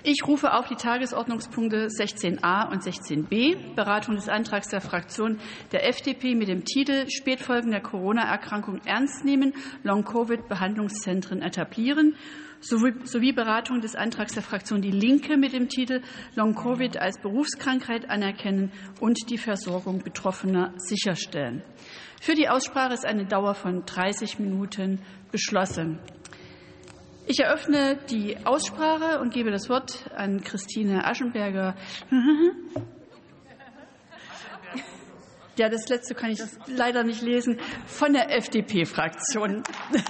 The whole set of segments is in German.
Ich rufe auf die Tagesordnungspunkte 16a und 16b, Beratung des Antrags der Fraktion der FDP mit dem Titel Spätfolgen der Corona-Erkrankung ernst nehmen, Long-Covid-Behandlungszentren etablieren, sowie Beratung des Antrags der Fraktion Die Linke mit dem Titel Long-Covid als Berufskrankheit anerkennen und die Versorgung Betroffener sicherstellen. Für die Aussprache ist eine Dauer von 30 Minuten beschlossen. Ich eröffne die Aussprache und gebe das Wort an Christine Aschenberger. Ja, das letzte kann ich leider nicht lesen. Von der FDP-Fraktion.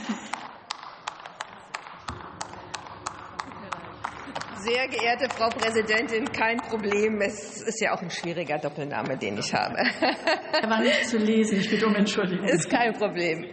Sehr geehrte Frau Präsidentin, kein Problem. Es ist ja auch ein schwieriger Doppelname, den ich habe. Er war nicht zu lesen. Ich bitte um Entschuldigung. Ist kein Problem.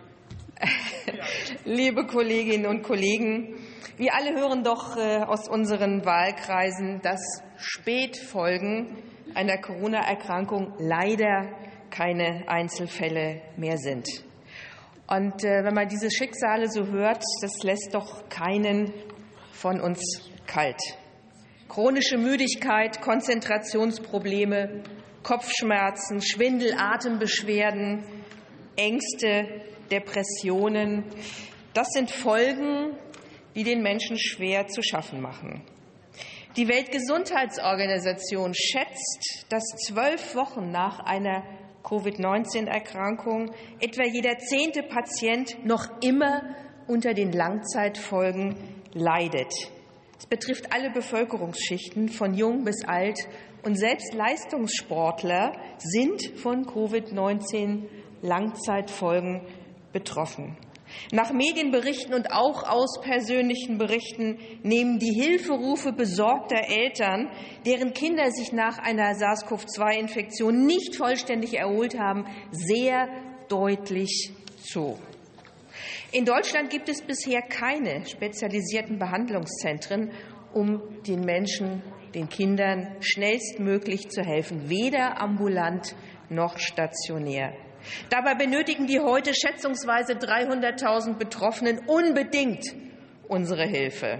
Liebe Kolleginnen und Kollegen, wir alle hören doch aus unseren Wahlkreisen, dass Spätfolgen einer Corona-Erkrankung leider keine Einzelfälle mehr sind. Und wenn man diese Schicksale so hört, das lässt doch keinen von uns kalt. Chronische Müdigkeit, Konzentrationsprobleme, Kopfschmerzen, Schwindel, Atembeschwerden, Ängste, Depressionen, das sind Folgen, die den Menschen schwer zu schaffen machen. Die Weltgesundheitsorganisation schätzt, dass 12 Wochen nach einer Covid-19-Erkrankung etwa jeder 10. Patient noch immer unter den Langzeitfolgen leidet. Es betrifft alle Bevölkerungsschichten, von jung bis alt, und selbst Leistungssportler sind von Covid-19 Langzeitfolgen betroffen. Nach Medienberichten und auch aus persönlichen Berichten nehmen die Hilferufe besorgter Eltern, deren Kinder sich nach einer SARS-CoV-2-Infektion nicht vollständig erholt haben, sehr deutlich zu. In Deutschland gibt es bisher keine spezialisierten Behandlungszentren, um den Menschen, den Kindern schnellstmöglich zu helfen, weder ambulant noch stationär. Dabei benötigen die heute schätzungsweise 300.000 Betroffenen unbedingt unsere Hilfe,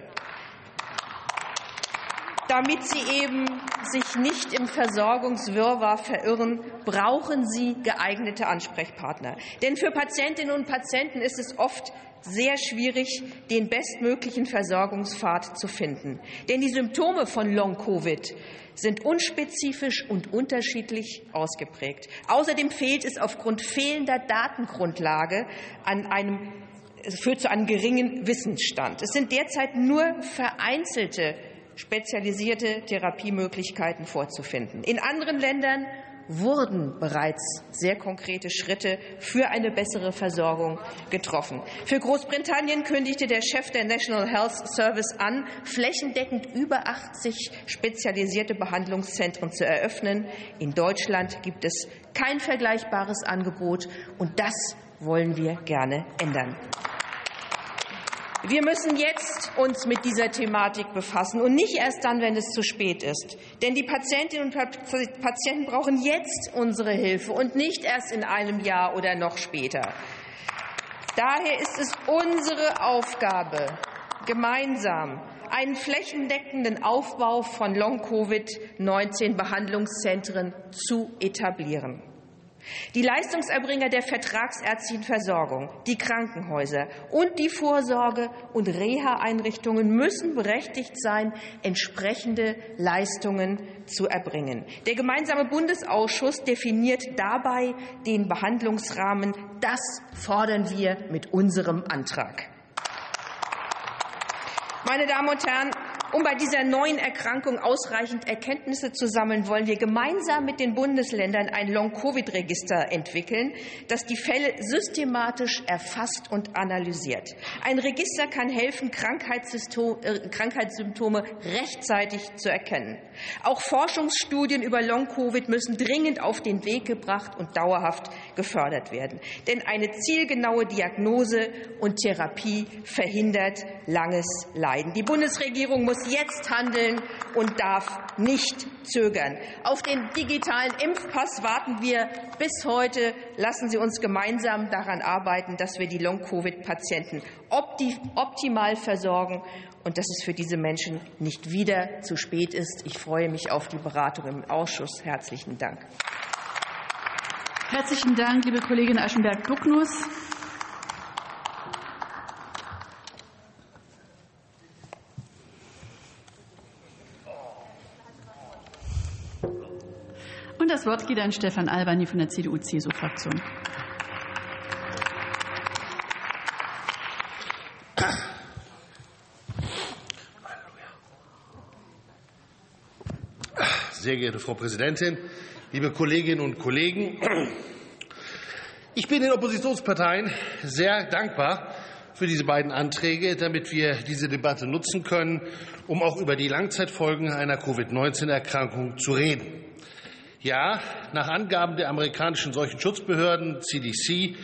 damit sie eben sich nicht im Versorgungswirrwarr verirren, brauchen sie geeignete Ansprechpartner. Denn für Patientinnen und Patienten ist es oft sehr schwierig, den bestmöglichen Versorgungspfad zu finden. Denn die Symptome von Long-Covid sind unspezifisch und unterschiedlich ausgeprägt. Außerdem fehlt es aufgrund fehlender Datengrundlage führt zu einem geringen Wissensstand. Es sind derzeit nur vereinzelte spezialisierte Therapiemöglichkeiten vorzufinden. In anderen Ländern wurden bereits sehr konkrete Schritte für eine bessere Versorgung getroffen. Für Großbritannien kündigte der Chef der National Health Service an, flächendeckend über 80 spezialisierte Behandlungszentren zu eröffnen. In Deutschland gibt es kein vergleichbares Angebot, und das wollen wir gerne ändern. Wir müssen jetzt uns mit dieser Thematik befassen und nicht erst dann, wenn es zu spät ist. Denn die Patientinnen und Patienten brauchen jetzt unsere Hilfe und nicht erst in einem Jahr oder noch später. Daher ist es unsere Aufgabe, gemeinsam einen flächendeckenden Aufbau von Long-Covid-19-Behandlungszentren zu etablieren. Die Leistungserbringer der vertragsärztlichen Versorgung, die Krankenhäuser und die Vorsorge- und Reha-Einrichtungen müssen berechtigt sein, entsprechende Leistungen zu erbringen. Der gemeinsame Bundesausschuss definiert dabei den Behandlungsrahmen. Das fordern wir mit unserem Antrag. Meine Damen und Herren, um bei dieser neuen Erkrankung ausreichend Erkenntnisse zu sammeln, wollen wir gemeinsam mit den Bundesländern ein Long-Covid-Register entwickeln, das die Fälle systematisch erfasst und analysiert. Ein Register kann helfen, Krankheitssymptome rechtzeitig zu erkennen. Auch Forschungsstudien über Long-Covid müssen dringend auf den Weg gebracht und dauerhaft gefördert werden. Denn eine zielgenaue Diagnose und Therapie verhindert langes Leiden. Die Bundesregierung muss jetzt handeln und darf nicht zögern. Auf den digitalen Impfpass warten wir bis heute. Lassen Sie uns gemeinsam daran arbeiten, dass wir die Long-Covid-Patienten optimal versorgen und dass es für diese Menschen nicht wieder zu spät ist. Ich freue mich auf die Beratung im Ausschuss. Herzlichen Dank. Herzlichen Dank, liebe Kollegin Aschenberg-Ducknuss. Und das Wort geht an Stefan Albany von der CDU-CSU-Fraktion. Sehr geehrte Frau Präsidentin, liebe Kolleginnen und Kollegen! Ich bin den Oppositionsparteien sehr dankbar für diese beiden Anträge, damit wir diese Debatte nutzen können, um auch über die Langzeitfolgen einer Covid-19-Erkrankung zu reden. Ja, nach Angaben der amerikanischen Seuchenschutzbehörden CDC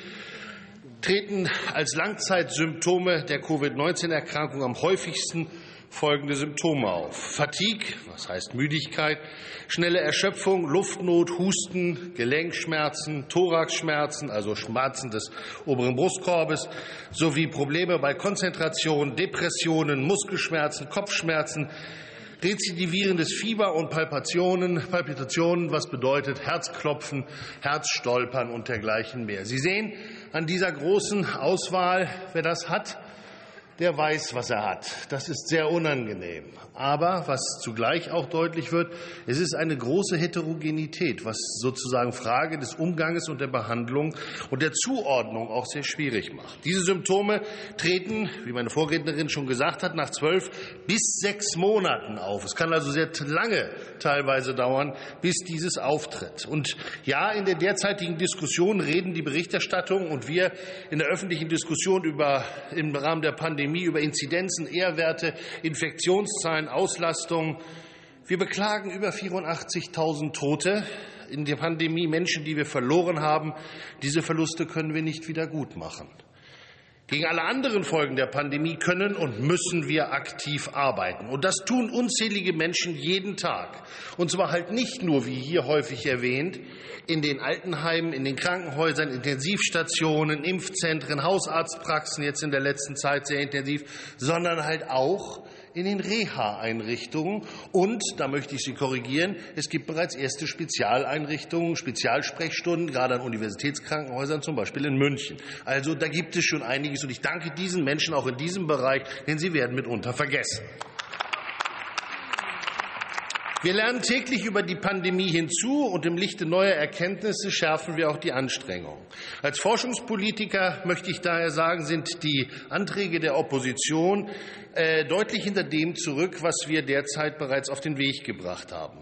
treten als Langzeitsymptome der Covid-19-Erkrankung am häufigsten folgende Symptome auf: Fatigue, was heißt Müdigkeit, schnelle Erschöpfung, Luftnot, Husten, Gelenkschmerzen, Thoraxschmerzen, also Schmerzen des oberen Brustkorbes, sowie Probleme bei Konzentration, Depressionen, Muskelschmerzen, Kopfschmerzen, rezidivierendes Fieber und Palpitationen, was bedeutet Herzklopfen, Herzstolpern und dergleichen mehr. Sie sehen an dieser großen Auswahl, wer das hat, der weiß, was er hat. Das ist sehr unangenehm. Aber was zugleich auch deutlich wird, es ist eine große Heterogenität, was sozusagen Frage des Umganges und der Behandlung und der Zuordnung auch sehr schwierig macht. Diese Symptome treten, wie meine Vorrednerin schon gesagt hat, nach 12 bis 6 Monaten auf. Es kann also sehr lange teilweise dauern, bis dieses auftritt. Und ja, in der derzeitigen Diskussion reden die Berichterstattung und wir in der öffentlichen Diskussion im Rahmen der Pandemie über Inzidenzen, R-Werte, Infektionszahlen, Auslastung. Wir beklagen über 84.000 Tote in der Pandemie, Menschen, die wir verloren haben. Diese Verluste können wir nicht wieder gutmachen. Gegen alle anderen Folgen der Pandemie können und müssen wir aktiv arbeiten. Und das tun unzählige Menschen jeden Tag. Und zwar halt nicht nur, wie hier häufig erwähnt, in den Altenheimen, in den Krankenhäusern, Intensivstationen, Impfzentren, Hausarztpraxen, jetzt in der letzten Zeit sehr intensiv, sondern halt auch in den Reha-Einrichtungen. Und, da möchte ich Sie korrigieren, es gibt bereits erste Spezialeinrichtungen, Spezialsprechstunden, gerade an Universitätskrankenhäusern, zum Beispiel in München. Also da gibt es schon einiges. Und ich danke diesen Menschen auch in diesem Bereich, denn sie werden mitunter vergessen. Wir lernen täglich über die Pandemie hinzu, und im Lichte neuer Erkenntnisse schärfen wir auch die Anstrengungen. Als Forschungspolitiker möchte ich daher sagen, sind die Anträge der Opposition deutlich hinter dem zurück, was wir derzeit bereits auf den Weg gebracht haben.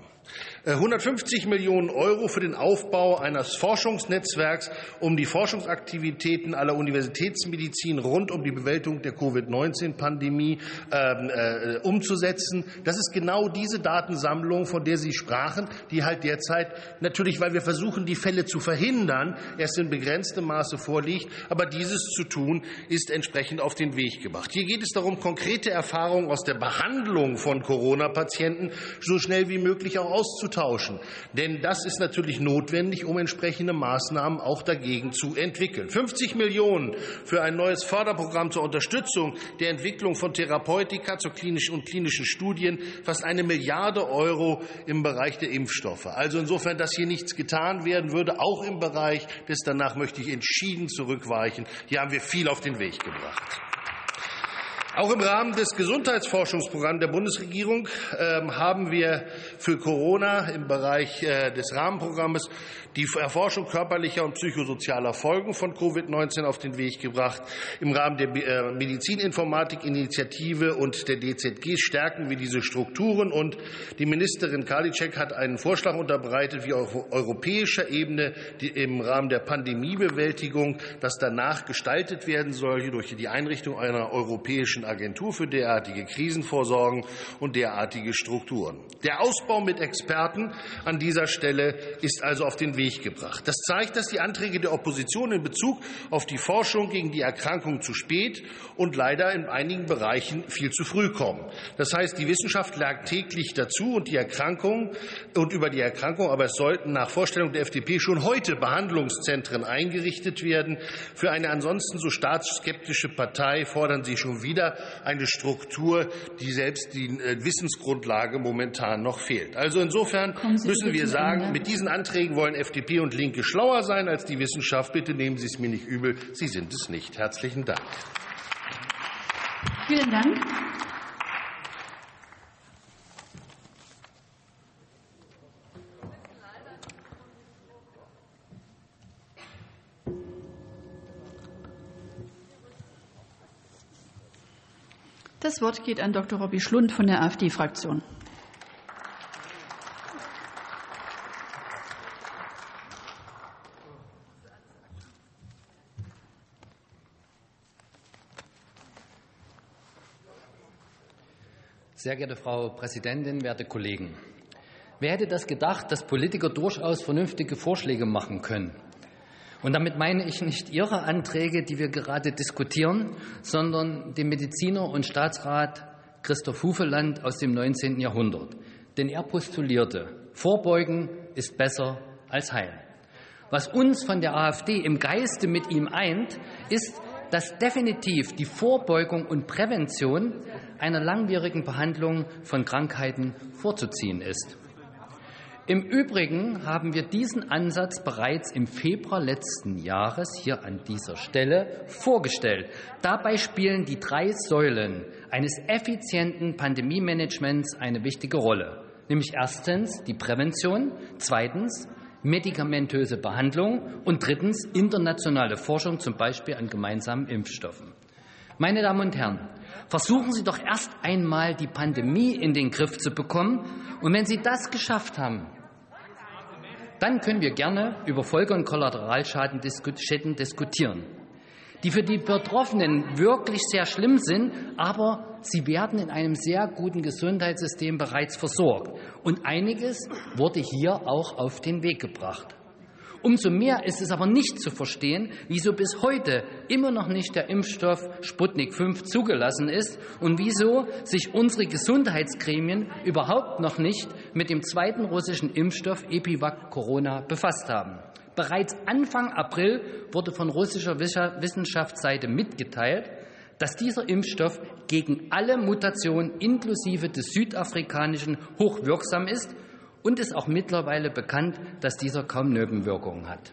150 Millionen € für den Aufbau eines Forschungsnetzwerks, um die Forschungsaktivitäten aller Universitätsmedizin rund um die Bewältigung der Covid-19-Pandemie umzusetzen. Das ist genau diese Datensammlung, von der Sie sprachen, die halt derzeit natürlich, weil wir versuchen, die Fälle zu verhindern, erst in begrenztem Maße vorliegt. Aber dieses zu tun, ist entsprechend auf den Weg gebracht. Hier geht es darum, konkrete Erfahrungen aus der Behandlung von Corona-Patienten so schnell wie möglich auch auszutauschen. Denn das ist natürlich notwendig, um entsprechende Maßnahmen auch dagegen zu entwickeln. 50 Millionen für ein neues Förderprogramm zur Unterstützung der Entwicklung von Therapeutika zu klinischen Studien, fast 1 Milliarde € im Bereich der Impfstoffe. Also insofern, dass hier nichts getan werden würde, auch im Bereich des danach möchte ich entschieden zurückweichen. Hier haben wir viel auf den Weg gebracht. Auch im Rahmen des Gesundheitsforschungsprogramms der Bundesregierung haben wir für Corona im Bereich des Rahmenprogramms die Erforschung körperlicher und psychosozialer Folgen von Covid-19 auf den Weg gebracht. Im Rahmen der Medizininformatik-Initiative und der DZG stärken wir diese Strukturen, und die Ministerin Karliczek hat einen Vorschlag unterbreitet, wie auf europäischer Ebene im Rahmen der Pandemiebewältigung das danach gestaltet werden soll, durch die Einrichtung einer europäischen Agentur für derartige Krisenvorsorgen und derartige Strukturen. Der Ausbau mit Experten an dieser Stelle ist also auf den Weg gebracht. Das zeigt, dass die Anträge der Opposition in Bezug auf die Forschung gegen die Erkrankung zu spät und leider in einigen Bereichen viel zu früh kommen. Das heißt, die Wissenschaft lernt täglich dazu und über die Erkrankung, aber es sollten nach Vorstellung der FDP schon heute Behandlungszentren eingerichtet werden. Für eine ansonsten so staatsskeptische Partei fordern Sie schon wieder eine Struktur, die selbst die Wissensgrundlage momentan noch fehlt. Also insofern müssen wir sagen, mit diesen Anträgen wollen FDP und Linke schlauer sein als die Wissenschaft. Bitte nehmen Sie es mir nicht übel, Sie sind es nicht. Herzlichen Dank. Vielen Dank. Das Wort geht an Dr. Robby Schlund von der AfD-Fraktion. Sehr geehrte Frau Präsidentin, werte Kollegen! Wer hätte das gedacht, dass Politiker durchaus vernünftige Vorschläge machen können? Und damit meine ich nicht Ihre Anträge, die wir gerade diskutieren, sondern den Mediziner und Staatsrat Christoph Hufeland aus dem 19. Jahrhundert. Denn er postulierte, Vorbeugen ist besser als heilen. Was uns von der AfD im Geiste mit ihm eint, ist, dass definitiv die Vorbeugung und Prävention einer langwierigen Behandlung von Krankheiten vorzuziehen ist. Im Übrigen haben wir diesen Ansatz bereits im Februar letzten Jahres hier an dieser Stelle vorgestellt. Dabei spielen die 3 Säulen eines effizienten Pandemiemanagements eine wichtige Rolle, nämlich erstens die Prävention, zweitens medikamentöse Behandlung und drittens internationale Forschung, zum Beispiel an gemeinsamen Impfstoffen. Meine Damen und Herren, versuchen Sie doch erst einmal, die Pandemie in den Griff zu bekommen. Und wenn Sie das geschafft haben, dann können wir gerne über Folge- und Kollateralschäden diskutieren, die für die Betroffenen wirklich sehr schlimm sind, aber sie werden in einem sehr guten Gesundheitssystem bereits versorgt. Und einiges wurde hier auch auf den Weg gebracht. Umso mehr ist es aber nicht zu verstehen, wieso bis heute immer noch nicht der Impfstoff Sputnik 5 zugelassen ist und wieso sich unsere Gesundheitsgremien überhaupt noch nicht mit dem zweiten russischen Impfstoff Epivac Corona befasst haben. Bereits Anfang April wurde von russischer Wissenschaftsseite mitgeteilt, dass dieser Impfstoff gegen alle Mutationen inklusive des südafrikanischen hochwirksam ist. Und ist auch mittlerweile bekannt, dass dieser kaum Nebenwirkungen hat.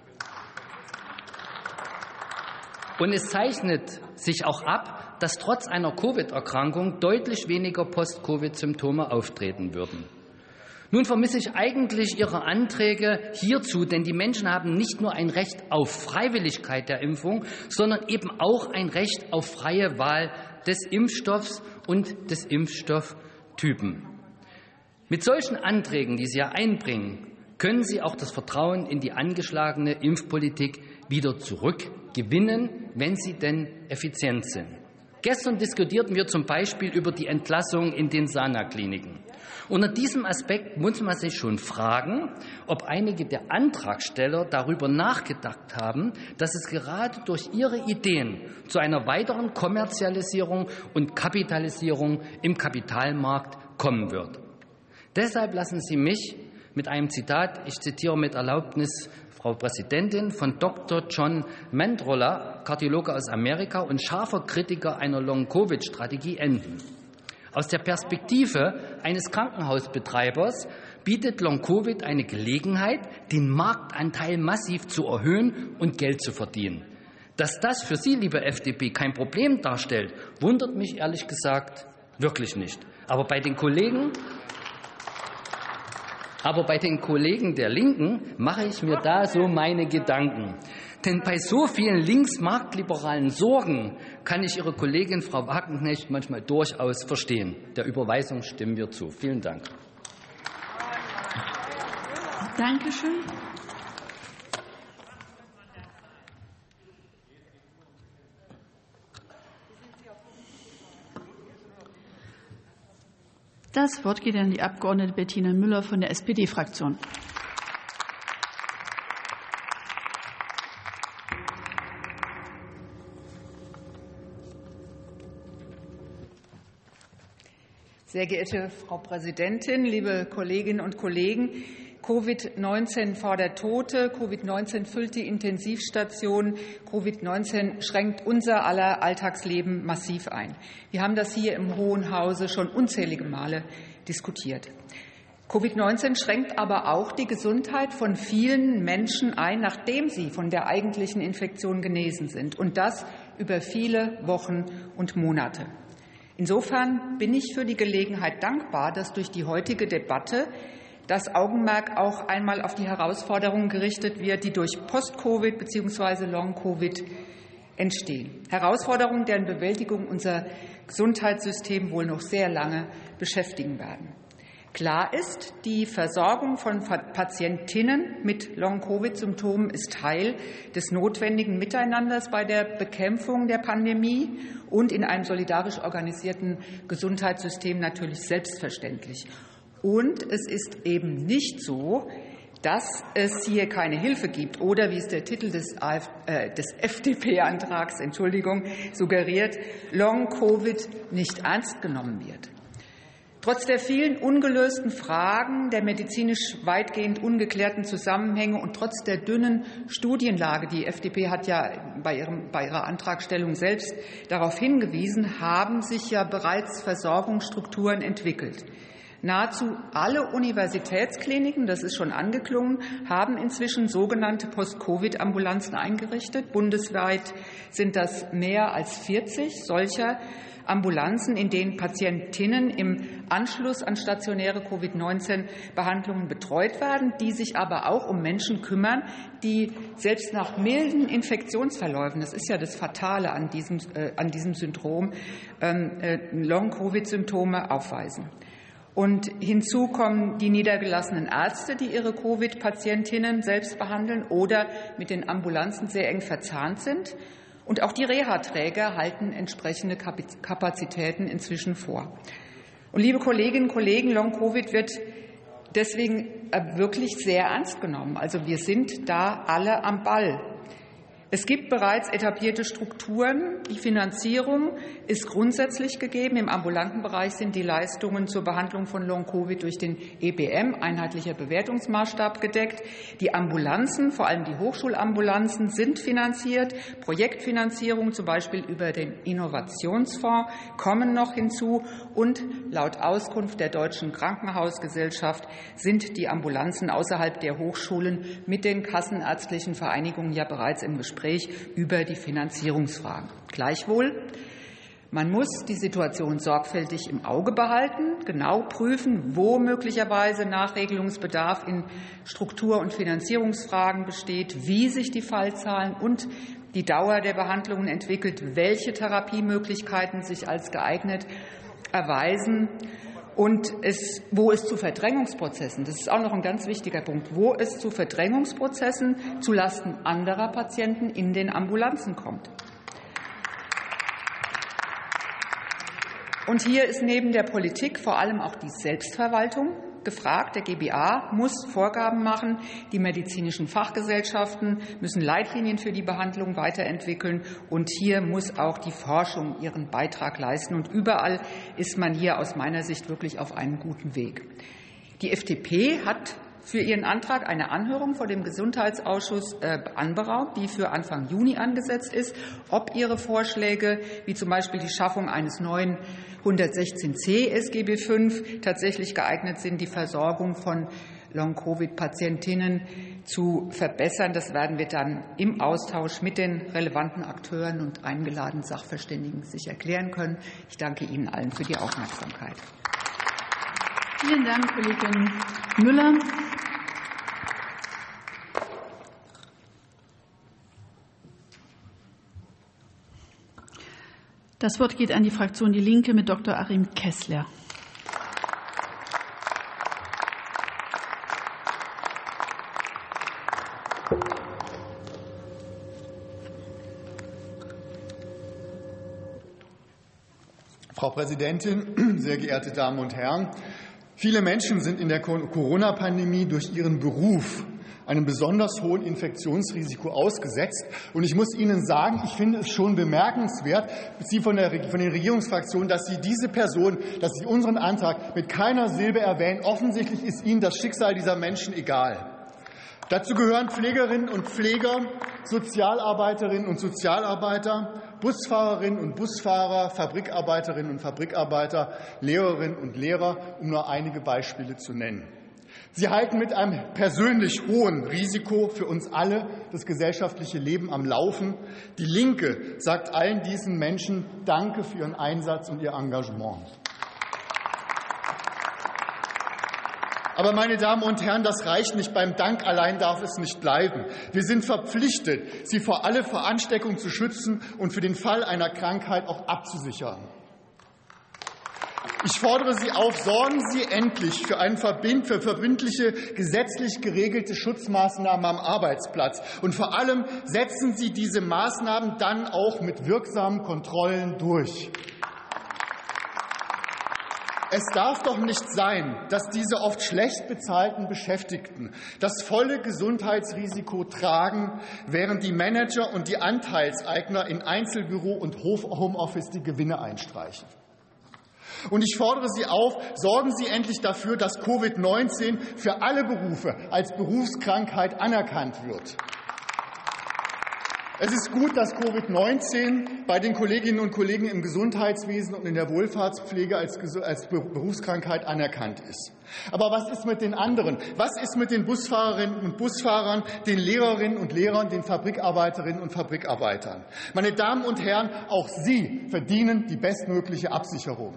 Und es zeichnet sich auch ab, dass trotz einer Covid-Erkrankung deutlich weniger Post-Covid-Symptome auftreten würden. Nun vermisse ich eigentlich Ihre Anträge hierzu, denn die Menschen haben nicht nur ein Recht auf Freiwilligkeit der Impfung, sondern eben auch ein Recht auf freie Wahl des Impfstoffs und des Impfstofftypen. Mit solchen Anträgen, die Sie hier einbringen, können Sie auch das Vertrauen in die angeschlagene Impfpolitik wieder zurückgewinnen, wenn sie denn effizient sind. Gestern diskutierten wir zum Beispiel über die Entlassung in den Sana-Kliniken. Unter diesem Aspekt muss man sich schon fragen, ob einige der Antragsteller darüber nachgedacht haben, dass es gerade durch ihre Ideen zu einer weiteren Kommerzialisierung und Kapitalisierung im Kapitalmarkt kommen wird. Deshalb lassen Sie mich mit einem Zitat, ich zitiere mit Erlaubnis, Frau Präsidentin, von Dr. John Mandrola, Kardiologe aus Amerika und scharfer Kritiker einer Long-Covid-Strategie, enden. Aus der Perspektive eines Krankenhausbetreibers bietet Long-Covid eine Gelegenheit, den Marktanteil massiv zu erhöhen und Geld zu verdienen. Dass das für Sie, liebe FDP, kein Problem darstellt, wundert mich ehrlich gesagt wirklich nicht. Aber bei den Kollegen der Linken mache ich mir da so meine Gedanken. Denn bei so vielen linksmarktliberalen Sorgen kann ich Ihre Kollegin Frau Wagenknecht manchmal durchaus verstehen. Der Überweisung stimmen wir zu. Vielen Dank. Dankeschön. Das Wort geht an die Abgeordnete Bettina Müller von der SPD-Fraktion. Sehr geehrte Frau Präsidentin, liebe Kolleginnen und Kollegen! Covid-19 fordert Tote, Covid-19 füllt die Intensivstationen, Covid-19 schränkt unser aller Alltagsleben massiv ein. Wir haben das hier im Hohen Hause schon unzählige Male diskutiert. Covid-19 schränkt aber auch die Gesundheit von vielen Menschen ein, nachdem sie von der eigentlichen Infektion genesen sind, und das über viele Wochen und Monate. Insofern bin ich für die Gelegenheit dankbar, dass durch die heutige Debatte das Augenmerk auch einmal auf die Herausforderungen gerichtet wird, die durch Post-Covid bzw. Long-Covid entstehen. Herausforderungen, deren Bewältigung unser Gesundheitssystem wohl noch sehr lange beschäftigen werden. Klar ist, die Versorgung von Patientinnen mit Long-Covid-Symptomen ist Teil des notwendigen Miteinanders bei der Bekämpfung der Pandemie und in einem solidarisch organisierten Gesundheitssystem natürlich selbstverständlich. Und es ist eben nicht so, dass es hier keine Hilfe gibt oder, wie es der Titel des FDP-Antrags suggeriert, Long-Covid nicht ernst genommen wird. Trotz der vielen ungelösten Fragen, der medizinisch weitgehend ungeklärten Zusammenhänge und trotz der dünnen Studienlage, die FDP hat ja bei ihrer Antragstellung selbst darauf hingewiesen, haben sich ja bereits Versorgungsstrukturen entwickelt. Nahezu alle Universitätskliniken, das ist schon angeklungen, haben inzwischen sogenannte Post-Covid-Ambulanzen eingerichtet. Bundesweit sind das mehr als 40 solcher Ambulanzen, in denen Patientinnen im Anschluss an stationäre Covid-19-Behandlungen betreut werden, die sich aber auch um Menschen kümmern, die selbst nach milden Infektionsverläufen, das ist ja das Fatale an diesem Syndrom, Long-Covid-Symptome aufweisen. Und hinzu kommen die niedergelassenen Ärzte, die ihre Covid-Patientinnen selbst behandeln oder mit den Ambulanzen sehr eng verzahnt sind. Und auch die Reha-Träger halten entsprechende Kapazitäten inzwischen vor. Und liebe Kolleginnen und Kollegen, Long-Covid wird deswegen wirklich sehr ernst genommen. Also wir sind da alle am Ball. Es gibt bereits etablierte Strukturen. Die Finanzierung ist grundsätzlich gegeben. Im ambulanten Bereich sind die Leistungen zur Behandlung von Long-Covid durch den EBM, einheitlicher Bewertungsmaßstab, gedeckt. Die Ambulanzen, vor allem die Hochschulambulanzen, sind finanziert. Projektfinanzierung, zum Beispiel über den Innovationsfonds, kommen noch hinzu. Und laut Auskunft der Deutschen Krankenhausgesellschaft sind die Ambulanzen außerhalb der Hochschulen mit den kassenärztlichen Vereinigungen ja bereits im Gespräch über die Finanzierungsfragen. Gleichwohl, man muss die Situation sorgfältig im Auge behalten, genau prüfen, wo möglicherweise Nachregelungsbedarf in Struktur- und Finanzierungsfragen besteht, wie sich die Fallzahlen und die Dauer der Behandlungen entwickelt, welche Therapiemöglichkeiten sich als geeignet erweisen. Und wo es zu Verdrängungsprozessen, das ist auch noch ein ganz wichtiger Punkt, wo es zu Verdrängungsprozessen zulasten anderer Patienten in den Ambulanzen kommt. Und hier ist neben der Politik vor allem auch die Selbstverwaltung gefragt. Der GBA muss Vorgaben machen. Die medizinischen Fachgesellschaften müssen Leitlinien für die Behandlung weiterentwickeln. Und hier muss auch die Forschung ihren Beitrag leisten. Und überall ist man hier aus meiner Sicht wirklich auf einem guten Weg. Die FDP hat für ihren Antrag eine Anhörung vor dem Gesundheitsausschuss anberaumt, die für Anfang Juni angesetzt ist, ob ihre Vorschläge, wie zum Beispiel die Schaffung eines neuen 116c SGB V, tatsächlich geeignet sind, die Versorgung von Long-Covid-Patientinnen zu verbessern. Das werden wir dann im Austausch mit den relevanten Akteuren und eingeladenen Sachverständigen sicher klären können. Ich danke Ihnen allen für die Aufmerksamkeit. Vielen Dank, Kollegin Müller. Das Wort geht an die Fraktion Die Linke mit Dr. Achim Kessler. Frau Präsidentin, sehr geehrte Damen und Herren! Viele Menschen sind in der Corona-Pandemie durch ihren Beruf einem besonders hohen Infektionsrisiko ausgesetzt. Und ich muss Ihnen sagen, ich finde es schon bemerkenswert, Sie von den Regierungsfraktionen, dass Sie diese Person, dass Sie unseren Antrag mit keiner Silbe erwähnen. Offensichtlich ist Ihnen das Schicksal dieser Menschen egal. Dazu gehören Pflegerinnen und Pfleger, Sozialarbeiterinnen und Sozialarbeiter, Busfahrerinnen und Busfahrer, Fabrikarbeiterinnen und Fabrikarbeiter, Lehrerinnen und Lehrer, um nur einige Beispiele zu nennen. Sie halten mit einem persönlich hohen Risiko für uns alle das gesellschaftliche Leben am Laufen. Die Linke sagt allen diesen Menschen Danke für ihren Einsatz und ihr Engagement. Aber, meine Damen und Herren, das reicht nicht. Beim Dank allein darf es nicht bleiben. Wir sind verpflichtet, Sie vor alle Ansteckung zu schützen und für den Fall einer Krankheit auch abzusichern. Ich fordere Sie auf, sorgen Sie endlich für verbindliche, gesetzlich geregelte Schutzmaßnahmen am Arbeitsplatz. Und vor allem setzen Sie diese Maßnahmen dann auch mit wirksamen Kontrollen durch. Es darf doch nicht sein, dass diese oft schlecht bezahlten Beschäftigten das volle Gesundheitsrisiko tragen, während die Manager und die Anteilseigner in Einzelbüro und Homeoffice die Gewinne einstreichen. Und ich fordere Sie auf, sorgen Sie endlich dafür, dass Covid-19 für alle Berufe als Berufskrankheit anerkannt wird. Es ist gut, dass Covid-19 bei den Kolleginnen und Kollegen im Gesundheitswesen und in der Wohlfahrtspflege als Berufskrankheit anerkannt ist. Aber was ist mit den anderen? Was ist mit den Busfahrerinnen und Busfahrern, den Lehrerinnen und Lehrern, den Fabrikarbeiterinnen und Fabrikarbeitern? Meine Damen und Herren, auch Sie verdienen die bestmögliche Absicherung.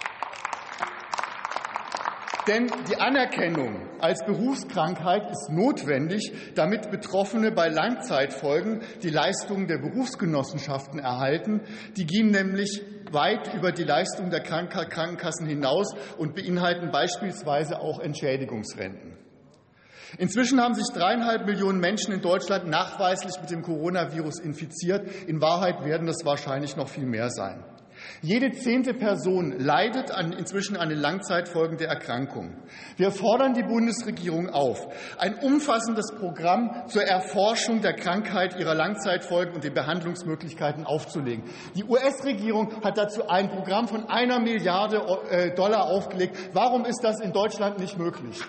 Denn die Anerkennung als Berufskrankheit ist notwendig, damit Betroffene bei Langzeitfolgen die Leistungen der Berufsgenossenschaften erhalten. Die gehen nämlich weit über die Leistungen der Krankenkassen hinaus und beinhalten beispielsweise auch Entschädigungsrenten. Inzwischen haben sich 3,5 Millionen Menschen in Deutschland nachweislich mit dem Coronavirus infiziert. In Wahrheit werden das wahrscheinlich noch viel mehr sein. Jede 10. Person leidet inzwischen an den Langzeitfolgen der Erkrankung. Wir fordern die Bundesregierung auf, ein umfassendes Programm zur Erforschung der Krankheit, ihrer Langzeitfolgen und den Behandlungsmöglichkeiten aufzulegen. Die US-Regierung hat dazu ein Programm von $1 Milliarde aufgelegt. Warum ist das in Deutschland nicht möglich?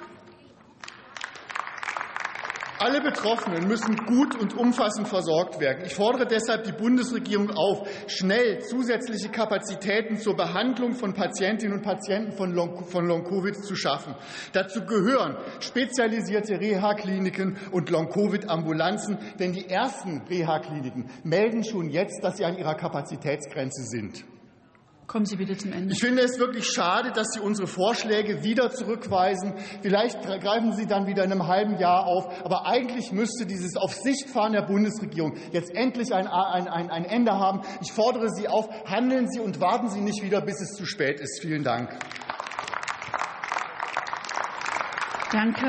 Alle Betroffenen müssen gut und umfassend versorgt werden. Ich fordere deshalb die Bundesregierung auf, schnell zusätzliche Kapazitäten zur Behandlung von Patientinnen und Patienten von Long-Covid zu schaffen. Dazu gehören spezialisierte Reha-Kliniken und Long-Covid-Ambulanzen, denn die ersten Reha-Kliniken melden schon jetzt, dass sie an ihrer Kapazitätsgrenze sind. Kommen Sie bitte zum Ende. Ich finde es wirklich schade, dass Sie unsere Vorschläge wieder zurückweisen. Vielleicht greifen Sie dann wieder in einem halben Jahr auf. Aber eigentlich müsste dieses auf Sicht fahren der Bundesregierung jetzt endlich ein Ende haben. Ich fordere Sie auf, handeln Sie und warten Sie nicht wieder, bis es zu spät ist. Vielen Dank. Danke.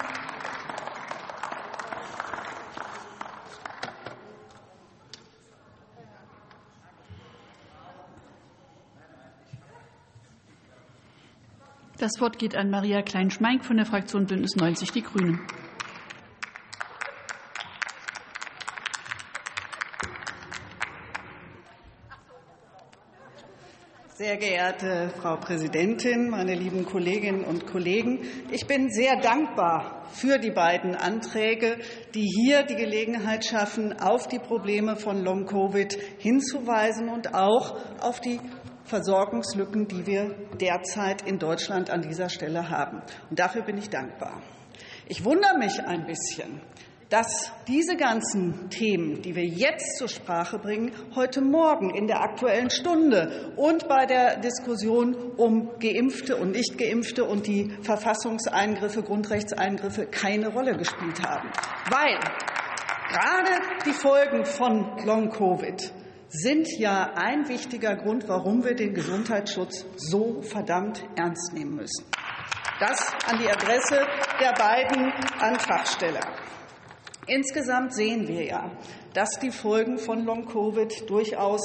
Das Wort geht an Maria Klein-Schmeink von der Fraktion Bündnis 90 Die Grünen. Sehr geehrte Frau Präsidentin, meine lieben Kolleginnen und Kollegen! Ich bin sehr dankbar für die beiden Anträge, die hier die Gelegenheit schaffen, auf die Probleme von Long-Covid hinzuweisen und auch auf die Versorgungslücken, die wir derzeit in Deutschland an dieser Stelle haben. Und dafür bin ich dankbar. Ich wundere mich ein bisschen, dass diese ganzen Themen, die wir jetzt zur Sprache bringen, heute Morgen in der Aktuellen Stunde und bei der Diskussion um Geimpfte und Nichtgeimpfte und die Verfassungseingriffe, Grundrechtseingriffe keine Rolle gespielt haben. Weil gerade die Folgen von Long-Covid sind ja ein wichtiger Grund, warum wir den Gesundheitsschutz so verdammt ernst nehmen müssen. Das an die Adresse der beiden Antragsteller. Insgesamt sehen wir ja, dass die Folgen von Long-Covid durchaus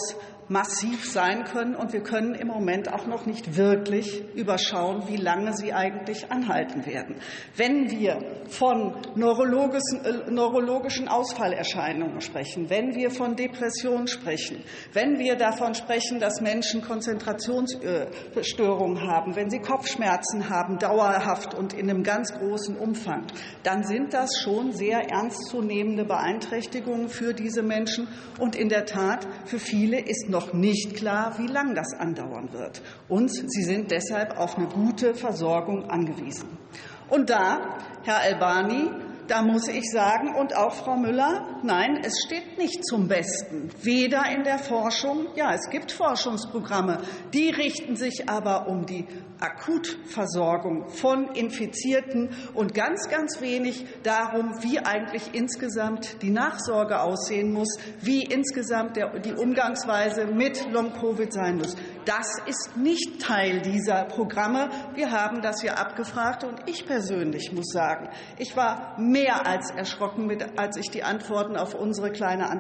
massiv sein können. Und wir können im Moment auch noch nicht wirklich überschauen, wie lange sie eigentlich anhalten werden. Wenn wir von neurologischen Ausfallerscheinungen sprechen, wenn wir von Depressionen sprechen, wenn wir davon sprechen, dass Menschen Konzentrationsstörungen haben, wenn sie Kopfschmerzen haben, dauerhaft und in einem ganz großen Umfang, dann sind das schon sehr ernstzunehmende Beeinträchtigungen für diese Menschen. Und in der Tat, für viele ist noch nicht klar, wie lang das andauern wird. Und sie sind deshalb auf eine gute Versorgung angewiesen. Und da, Herr Albani, da muss ich sagen, und auch Frau Müller, nein, es steht nicht zum Besten. Weder in der Forschung, ja, es gibt Forschungsprogramme, die richten sich aber um die Akutversorgung von Infizierten und ganz, ganz wenig darum, wie eigentlich insgesamt die Nachsorge aussehen muss, wie insgesamt die Umgangsweise mit Long-Covid sein muss. Das ist nicht Teil dieser Programme. Wir haben das hier abgefragt und ich persönlich muss sagen, ich war mehr als erschrocken, als ich die Antworten auf unsere kleine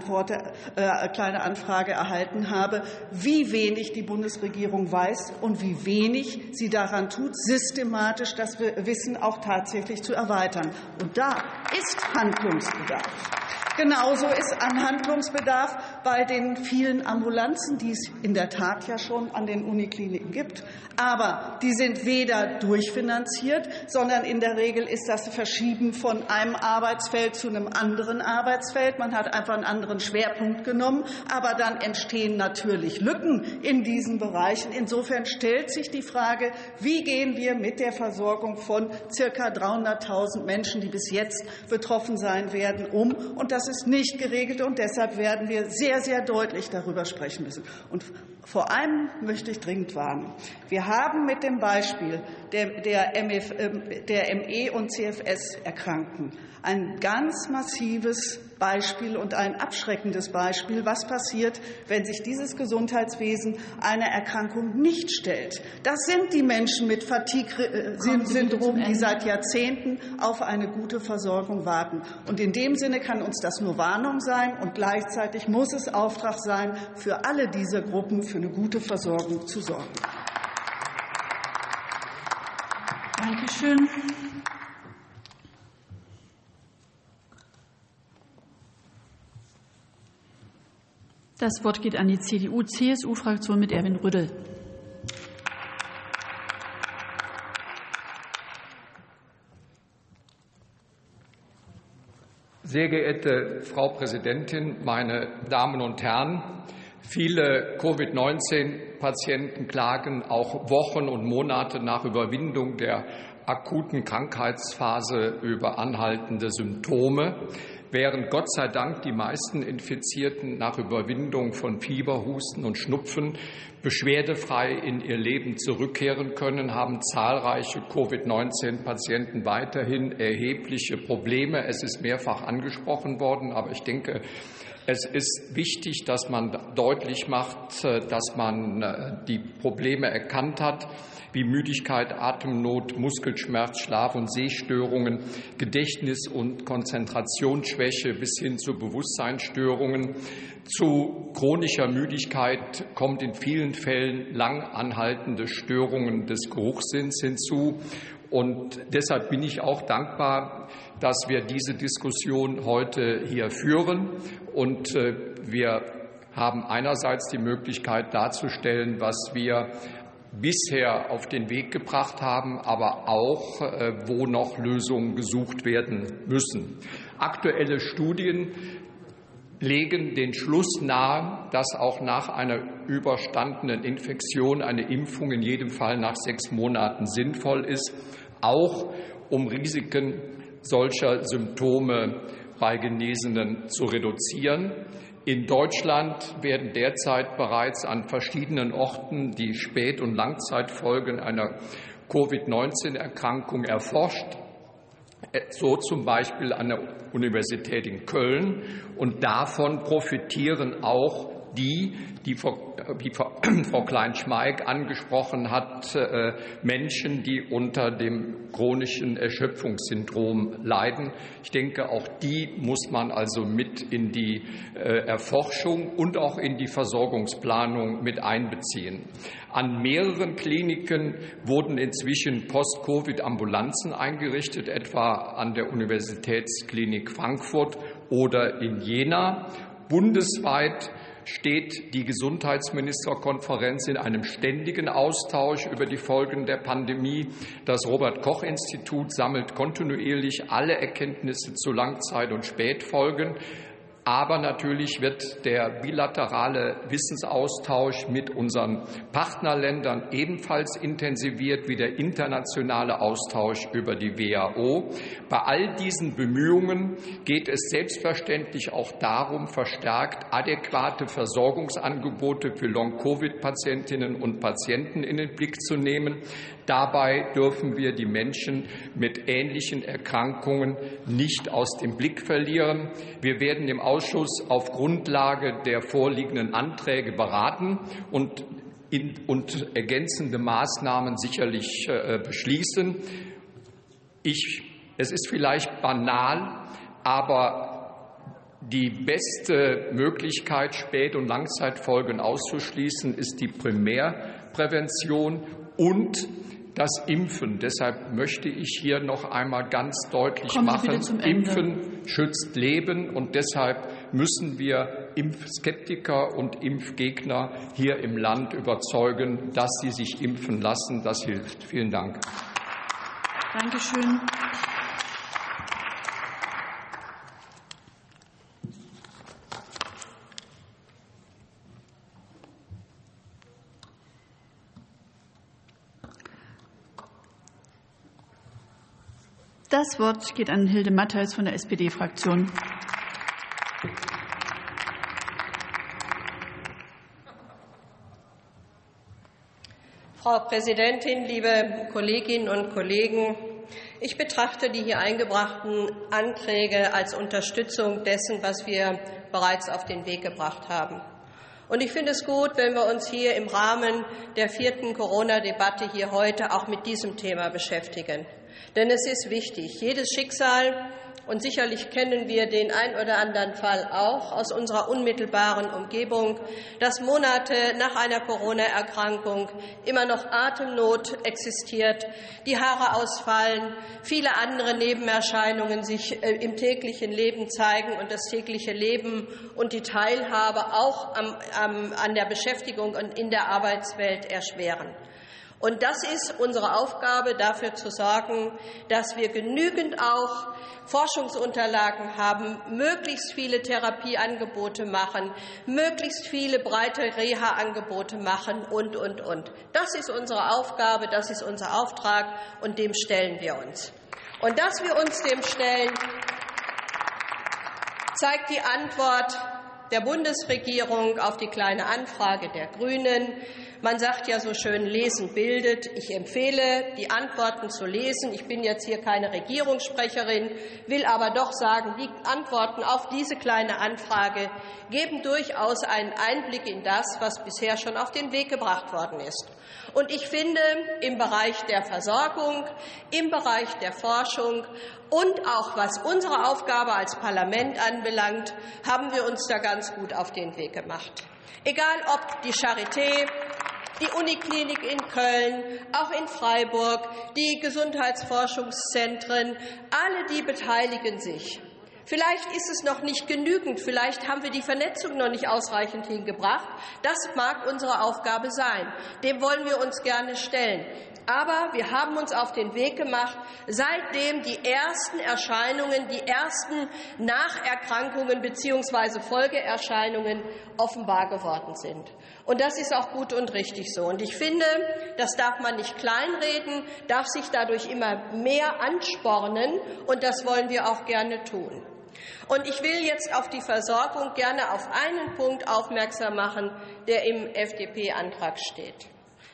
Anfrage erhalten habe, wie wenig die Bundesregierung weiß und wie wenig sie daran tut, systematisch das Wissen auch tatsächlich zu erweitern. Und da ist Handlungsbedarf. Genauso ist ein Handlungsbedarf bei den vielen Ambulanzen, die es in der Tat ja schon an den Unikliniken gibt. Aber die sind weder durchfinanziert, sondern in der Regel ist das Verschieben von einem Arbeitsfeld zu einem anderen Arbeitsfeld. Man hat einfach einen anderen Schwerpunkt genommen. Aber dann entstehen natürlich Lücken in diesen Bereichen. Insofern stellt sich die Frage, wie gehen wir mit der Versorgung von ca. 300.000 Menschen, die bis jetzt betroffen sein werden, um? Und das ist nicht geregelt, und deshalb werden wir sehr, sehr deutlich darüber sprechen müssen. Und vor allem möchte ich dringend warnen. Wir haben mit dem Beispiel der ME- und CFS-Erkrankten ein ganz massives Beispiel und ein abschreckendes Beispiel, was passiert, wenn sich dieses Gesundheitswesen einer Erkrankung nicht stellt. Das sind die Menschen mit Fatigue-Syndrom, die seit Jahrzehnten auf eine gute Versorgung warten. Und in dem Sinne kann uns das nur Warnung sein, und gleichzeitig muss es Auftrag sein, für alle diese Gruppen für eine gute Versorgung zu sorgen. Dankeschön. Das Wort geht an die CDU-CSU-Fraktion mit Erwin Rüddel. Sehr geehrte Frau Präsidentin, meine Damen und Herren! Viele Covid-19-Patienten klagen auch Wochen und Monate nach Überwindung der akuten Krankheitsphase über anhaltende Symptome, während Gott sei Dank die meisten Infizierten nach Überwindung von Fieber, Husten und Schnupfen beschwerdefrei in ihr Leben zurückkehren können, haben zahlreiche Covid-19-Patienten weiterhin erhebliche Probleme. Es ist mehrfach angesprochen worden, aber ich denke, es ist wichtig, dass man deutlich macht, dass man die Probleme erkannt hat, wie Müdigkeit, Atemnot, Muskelschmerz, Schlaf- und Sehstörungen, Gedächtnis- und Konzentrationsschwäche bis hin zu Bewusstseinsstörungen. Zu chronischer Müdigkeit kommt in vielen Fällen lang anhaltende Störungen des Geruchssinns hinzu. Und deshalb bin ich auch dankbar, dass wir diese Diskussion heute hier führen. Und wir haben einerseits die Möglichkeit darzustellen, was wir bisher auf den Weg gebracht haben, aber auch, wo noch Lösungen gesucht werden müssen. Aktuelle Studien legen den Schluss nahe, dass auch nach einer überstandenen Infektion eine Impfung in jedem Fall nach 6 Monaten sinnvoll ist, auch um Risiken solcher Symptome bei Genesenen zu reduzieren. In Deutschland werden derzeit bereits an verschiedenen Orten die Spät- und Langzeitfolgen einer Covid-19-Erkrankung erforscht, so zum Beispiel an der Universität in Köln. Und davon profitieren auch die wie Frau Klein-Schmeig angesprochen hat, Menschen, die unter dem chronischen Erschöpfungssyndrom leiden. Ich denke, auch die muss man also mit in die Erforschung und auch in die Versorgungsplanung mit einbeziehen. An mehreren Kliniken wurden inzwischen Post-Covid-Ambulanzen eingerichtet, etwa an der Universitätsklinik Frankfurt oder in Jena. Bundesweit steht die Gesundheitsministerkonferenz in einem ständigen Austausch über die Folgen der Pandemie. Das Robert-Koch-Institut sammelt kontinuierlich alle Erkenntnisse zu Langzeit- und Spätfolgen. Aber natürlich wird der bilaterale Wissensaustausch mit unseren Partnerländern ebenfalls intensiviert, wie der internationale Austausch über die WHO. Bei all diesen Bemühungen geht es selbstverständlich auch darum, verstärkt adäquate Versorgungsangebote für Long-Covid-Patientinnen und Patienten in den Blick zu nehmen. Dabei dürfen wir die Menschen mit ähnlichen Erkrankungen nicht aus dem Blick verlieren. Wir werden im Ausschuss auf Grundlage der vorliegenden Anträge beraten und ergänzende Maßnahmen sicherlich beschließen. Es ist vielleicht banal, aber die beste Möglichkeit, Spät- und Langzeitfolgen auszuschließen, ist die Primärprävention und das Impfen. Deshalb möchte ich hier noch einmal ganz deutlich machen, Impfen schützt Leben, und deshalb müssen wir Impfskeptiker und Impfgegner hier im Land überzeugen, dass sie sich impfen lassen. Das hilft. Vielen Dank. Dankeschön. Das Wort geht an Hilde Matheis von der SPD-Fraktion. Frau Präsidentin, liebe Kolleginnen und Kollegen! Ich betrachte die hier eingebrachten Anträge als Unterstützung dessen, was wir bereits auf den Weg gebracht haben. Und ich finde es gut, wenn wir uns hier im Rahmen der 4. Corona-Debatte hier heute auch mit diesem Thema beschäftigen. Denn es ist wichtig, jedes Schicksal, und sicherlich kennen wir den ein oder anderen Fall auch aus unserer unmittelbaren Umgebung, dass Monate nach einer Corona-Erkrankung immer noch Atemnot existiert, die Haare ausfallen, viele andere Nebenerscheinungen sich im täglichen Leben zeigen und das tägliche Leben und die Teilhabe auch an der Beschäftigung und in der Arbeitswelt erschweren. Und das ist unsere Aufgabe, dafür zu sorgen, dass wir genügend auch Forschungsunterlagen haben, möglichst viele Therapieangebote machen, möglichst viele breite Reha-Angebote machen und. Das ist unsere Aufgabe, das ist unser Auftrag, und dem stellen wir uns. Und dass wir uns dem stellen, zeigt die Antwort der Bundesregierung auf die Kleine Anfrage der Grünen. Man sagt ja so schön, Lesen bildet. Ich empfehle, die Antworten zu lesen. Ich bin jetzt hier keine Regierungssprecherin, will aber doch sagen, die Antworten auf diese Kleine Anfrage geben durchaus einen Einblick in das, was bisher schon auf den Weg gebracht worden ist. Und ich finde, im Bereich der Versorgung, im Bereich der Forschung und auch was unsere Aufgabe als Parlament anbelangt, haben wir uns da ganz gut auf den Weg gemacht. Egal ob die Charité, die Uniklinik in Köln, auch in Freiburg, die Gesundheitsforschungszentren, alle die beteiligen sich. Vielleicht ist es noch nicht genügend, vielleicht haben wir die Vernetzung noch nicht ausreichend hingebracht. Das mag unsere Aufgabe sein. Dem wollen wir uns gerne stellen. Aber wir haben uns auf den Weg gemacht, seitdem die ersten Erscheinungen, die ersten Nacherkrankungen bzw. Folgeerscheinungen offenbar geworden sind. Und das ist auch gut und richtig so. Und ich finde, das darf man nicht kleinreden, darf sich dadurch immer mehr anspornen, und das wollen wir auch gerne tun. Und ich will jetzt auf die Versorgung gerne auf einen Punkt aufmerksam machen, der im FDP-Antrag steht.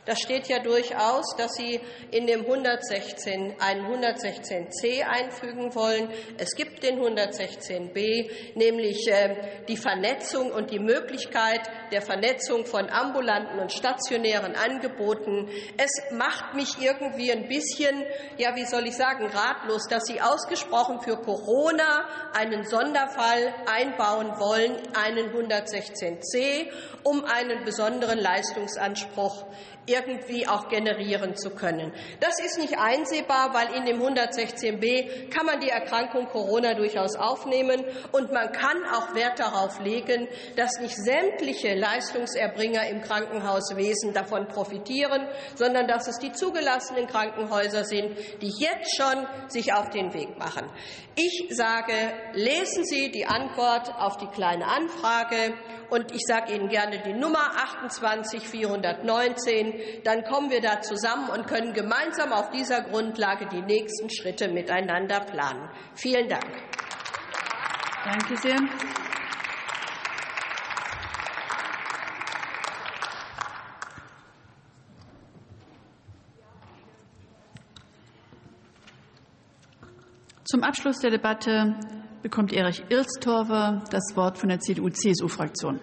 Da steht ja durchaus, dass Sie in dem 116 einen 116c einfügen wollen. Es gibt den 116b, nämlich die Vernetzung und die Möglichkeit der Vernetzung von ambulanten und stationären Angeboten. Es macht mich irgendwie ein bisschen, ja, wie soll ich sagen, ratlos, dass Sie ausgesprochen für Corona einen Sonderfall einbauen wollen, einen 116c, um einen besonderen Leistungsanspruch irgendwie auch generieren zu können. Das ist nicht einsehbar, weil in dem 116b kann man die Erkrankung Corona durchaus aufnehmen und man kann auch Wert darauf legen, dass nicht sämtliche Leistungserbringer im Krankenhauswesen davon profitieren, sondern dass es die zugelassenen Krankenhäuser sind, die jetzt schon sich auf den Weg machen. Ich sage, lesen Sie die Antwort auf die Kleine Anfrage. Und ich sage Ihnen gerne die Nummer 28419. Dann kommen wir da zusammen und können gemeinsam auf dieser Grundlage die nächsten Schritte miteinander planen. Vielen Dank. Danke sehr. Zum Abschluss der Debatte bekommt Erich Ilstorfer das Wort von der CDU-CSU-Fraktion.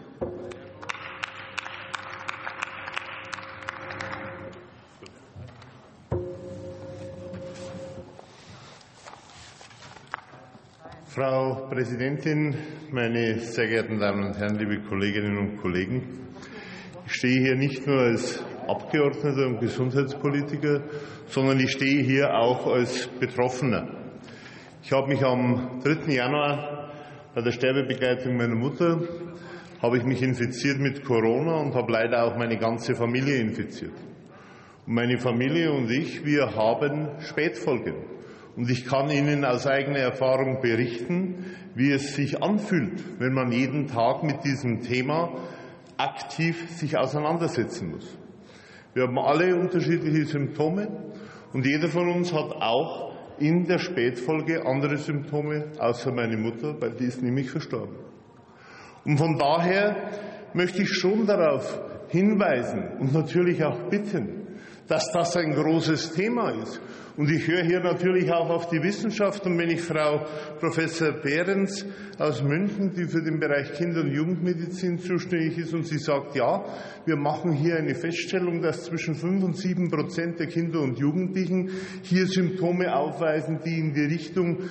Frau Präsidentin, meine sehr geehrten Damen und Herren, liebe Kolleginnen und Kollegen! Ich stehe hier nicht nur als Abgeordneter und Gesundheitspolitiker, sondern ich stehe hier auch als Betroffener. Ich habe mich am 3. Januar bei der Sterbebegleitung meiner Mutter infiziert mit Corona und habe leider auch meine ganze Familie infiziert. Und meine Familie und ich, wir haben Spätfolgen. Und ich kann Ihnen aus eigener Erfahrung berichten, wie es sich anfühlt, wenn man jeden Tag mit diesem Thema aktiv sich auseinandersetzen muss. Wir haben alle unterschiedliche Symptome und jeder von uns hat auch in der Spätfolge andere Symptome, außer meine Mutter, weil die ist nämlich verstorben. Und von daher möchte ich schon darauf hinweisen und natürlich auch bitten, dass das ein großes Thema ist. Und ich höre hier natürlich auch auf die Wissenschaft. Und wenn ich Frau Professor Behrens aus München, die für den Bereich Kinder- und Jugendmedizin zuständig ist, und sie sagt, ja, wir machen hier eine Feststellung, dass zwischen 5 und 7% der Kinder und Jugendlichen hier Symptome aufweisen, die in die Richtung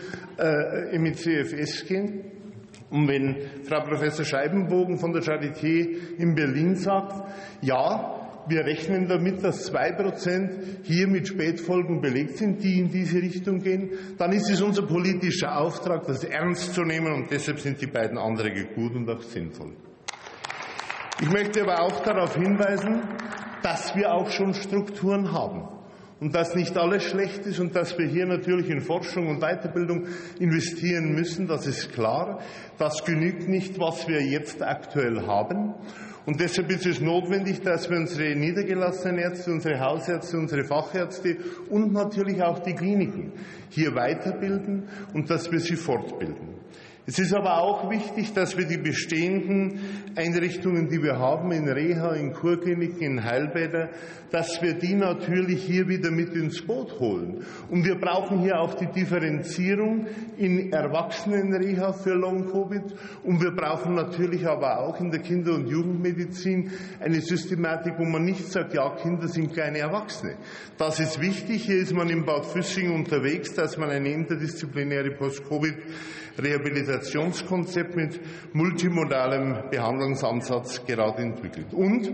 ME/CFS gehen. Und wenn Frau Professor Scheibenbogen von der Charité in Berlin sagt, ja, wir rechnen damit, dass 2% hier mit Spätfolgen belegt sind, die in diese Richtung gehen, dann ist es unser politischer Auftrag, das ernst zu nehmen, und deshalb sind die beiden Anträge gut und auch sinnvoll. Ich möchte aber auch darauf hinweisen, dass wir auch schon Strukturen haben und dass nicht alles schlecht ist und dass wir hier natürlich in Forschung und Weiterbildung investieren müssen. Das ist klar. Das genügt nicht, was wir jetzt aktuell haben. Und deshalb ist es notwendig, dass wir unsere niedergelassenen Ärzte, unsere Hausärzte, unsere Fachärzte und natürlich auch die Kliniken hier weiterbilden und dass wir sie fortbilden. Es ist aber auch wichtig, dass wir die bestehenden Einrichtungen, die wir haben, in Reha, in Kurkliniken, in Heilbäder, dass wir die natürlich hier wieder mit ins Boot holen. Und wir brauchen hier auch die Differenzierung in Erwachsenenreha für Long-Covid. Und wir brauchen natürlich aber auch in der Kinder- und Jugendmedizin eine Systematik, wo man nicht sagt, ja, Kinder sind kleine Erwachsene. Das ist wichtig. Hier ist man in Bad Füssing unterwegs, dass man eine interdisziplinäre Post-Covid-Rehabilitationskonzept mit multimodalem Behandlungsansatz gerade entwickelt. Und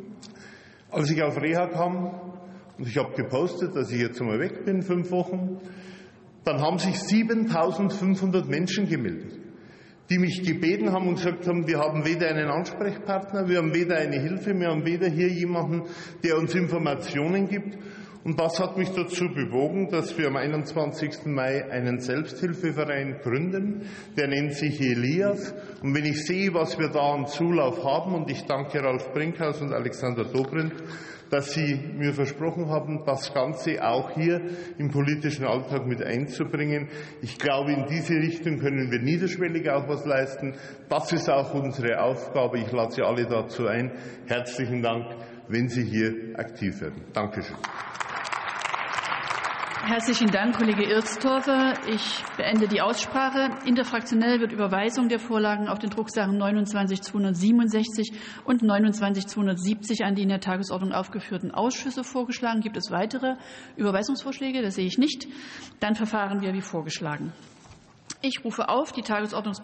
als ich auf Reha kam, und ich habe gepostet, dass ich jetzt einmal weg bin, 5 Wochen, dann haben sich 7.500 Menschen gemeldet, die mich gebeten haben und gesagt haben, wir haben weder einen Ansprechpartner, wir haben weder eine Hilfe, wir haben weder hier jemanden, der uns Informationen gibt. Und das hat mich dazu bewogen, dass wir am 21. Mai einen Selbsthilfeverein gründen. Der nennt sich Elias. Und wenn ich sehe, was wir da an Zulauf haben, und ich danke Ralf Brinkhaus und Alexander Dobrindt, dass Sie mir versprochen haben, das Ganze auch hier im politischen Alltag mit einzubringen. Ich glaube, in diese Richtung können wir niederschwellig auch was leisten. Das ist auch unsere Aufgabe. Ich lade Sie alle dazu ein. Herzlichen Dank wenn Sie hier aktiv werden. Dankeschön. Herzlichen Dank, Kollege Ilstorfer. Ich beende die Aussprache. Interfraktionell wird Überweisung der Vorlagen auf den Drucksachen 29.267 und 29.270 an die in der Tagesordnung aufgeführten Ausschüsse vorgeschlagen. Gibt es weitere Überweisungsvorschläge? Das sehe ich nicht. Dann verfahren wir wie vorgeschlagen. Ich rufe auf die Tagesordnungspunkte